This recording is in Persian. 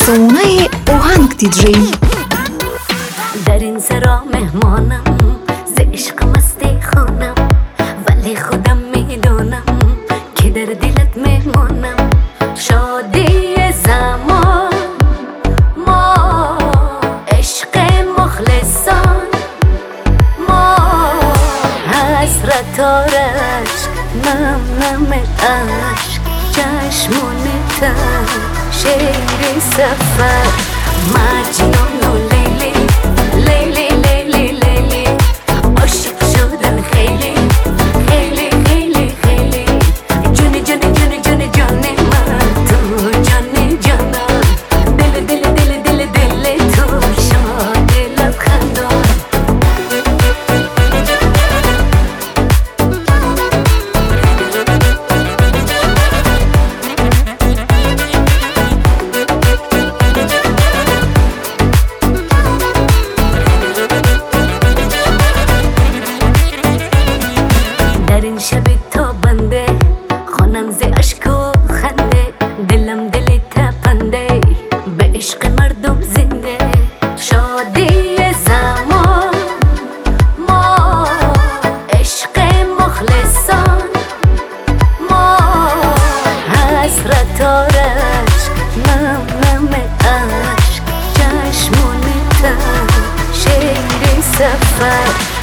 افسانه آهنگ دیجی. در این سرا مهمانم، ز عشق مستی خونم، ولی خودم میدونم که در دلت مهمانم. شادی زمان ما، عشق مخلصان ما، حسرت آرش نم نم عشق، چشمون تر شیر سفر، مجنون و لیلی لیلی لیلی لیلی، عاشق شدن خیلی خیلی خیلی خیلی، جون جون جون جون جون من تو جان جانم، دل دل دل دل دل تو شاد لبخندان. در این شب تا بنده خانم ز اشک و خنده، دلم دل تپنده به عشق مردم زنده. شادی زمان ما، عشق مخلصان ما، حسرت آرش نم نم عشق، چشمون تر شیر سفر،